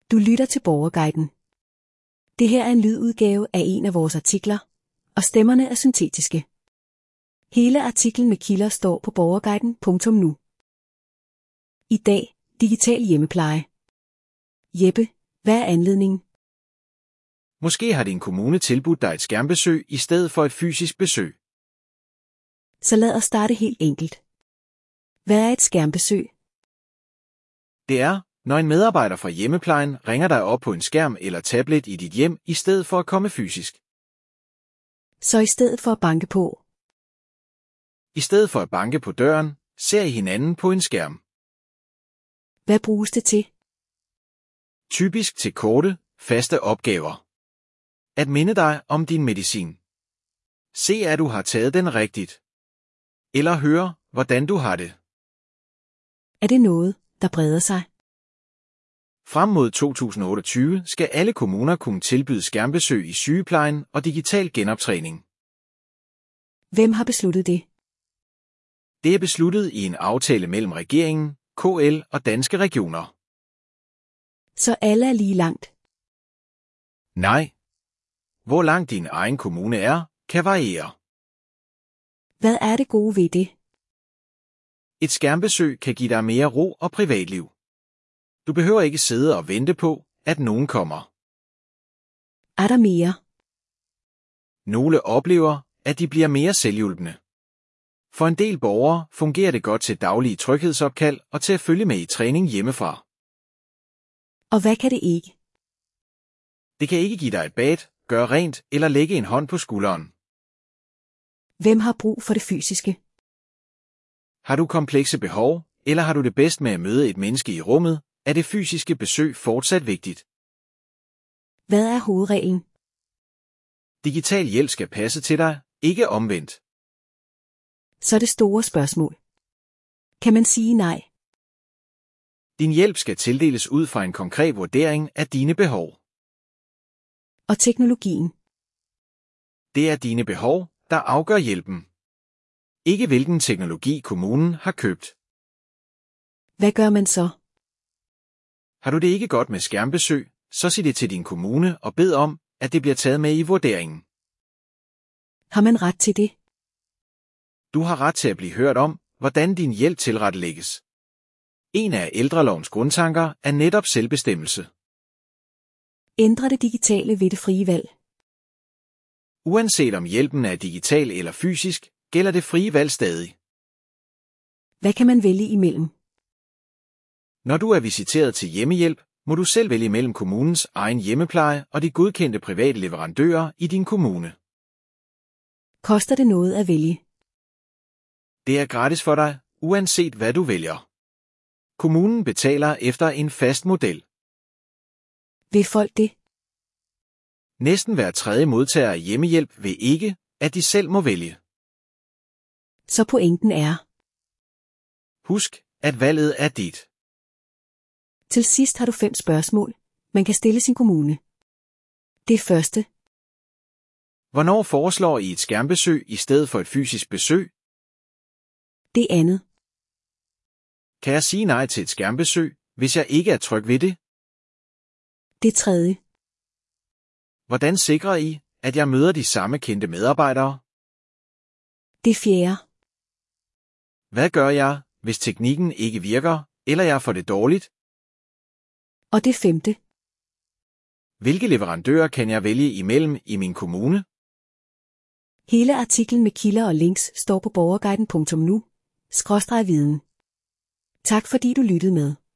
Du lytter til Borgerguiden. Det her er en lydudgave af en af vores artikler, og stemmerne er syntetiske. Hele artiklen med kilder står på borgerguiden.nu. I dag, digital hjemmepleje. Jeppe, hvad er anledningen? Måske har din kommune tilbudt dig et skærmbesøg i stedet for et fysisk besøg. Så lad os starte helt enkelt. Hvad er et skærmbesøg? Det er, når en medarbejder fra hjemmeplejen ringer dig op på en skærm eller tablet i dit hjem i stedet for at komme fysisk. Så i stedet for at banke på. I stedet for at banke på døren, ser I hinanden på en skærm. Hvad bruges det til? Typisk til korte, faste opgaver. At minde dig om din medicin. Se, at du har taget den rigtigt. Eller høre, hvordan du har det. Er det noget, der breder sig? Frem mod 2028 skal alle kommuner kunne tilbyde skærmbesøg i sygeplejen og digital genoptræning. Hvem har besluttet det? Det er besluttet i en aftale mellem regeringen, KL og Danske Regioner. Så alle er lige langt. Nej. Hvor langt din egen kommune er, kan variere. Hvad er det gode ved det? Et skærmbesøg kan give dig mere ro og privatliv. Du behøver ikke sidde og vente på, at nogen kommer. Er der mere? Nogle oplever, at de bliver mere selvhjulpne. For en del borgere fungerer det godt til daglige tryghedsopkald og til at følge med i træning hjemmefra. Og hvad kan det ikke? Det kan ikke give dig et bad, gøre rent eller lægge en hånd på skulderen. Hvem har brug for det fysiske? Har du komplekse behov, eller har du det bedst med at møde et menneske i rummet, er det fysiske besøg fortsat vigtigt. Hvad er hovedreglen? Digital hjælp skal passe til dig, ikke omvendt. Så det store spørgsmål. Kan man sige nej? Din hjælp skal tildeles ud fra en konkret vurdering af dine behov. Og teknologien? Det er dine behov, der afgør hjælpen. Ikke hvilken teknologi kommunen har købt. Hvad gør man så? Har du det ikke godt med skærmbesøg, så sig det til din kommune og bed om, at det bliver taget med i vurderingen. Har man ret til det? Du har ret til at blive hørt om, hvordan din hjælp tilrettelægges. En af ældrelovens grundtanker er netop selvbestemmelse. Ændrer det digitale ved det frie valg? Uanset om hjælpen er digital eller fysisk, gælder det frie valg stadig. Hvad kan man vælge imellem? Når du er visiteret til hjemmehjælp, må du selv vælge mellem kommunens egen hjemmepleje og de godkendte private leverandører i din kommune. Koster det noget at vælge? Det er gratis for dig, uanset hvad du vælger. Kommunen betaler efter en fast model. Vil folk det? Næsten hver tredje modtager af hjemmehjælp vil ikke, at de selv må vælge. Så pointen er. Husk, at valget er dit. Til sidst har du 5 spørgsmål, man kan stille sin kommune. Det første. Hvornår foreslår I et skærmbesøg i stedet for et fysisk besøg? Det andet. Kan jeg sige nej til et skærmbesøg, hvis jeg ikke er tryg ved det? Det tredje. Hvordan sikrer I, at jeg møder de samme kendte medarbejdere? Det fjerde. Hvad gør jeg, hvis teknikken ikke virker, eller jeg får det dårligt? Og det femte. Hvilke leverandører kan jeg vælge imellem i min kommune? Hele artiklen med kilder og links står på borgerguiden.nu/viden. Tak fordi du lyttede med.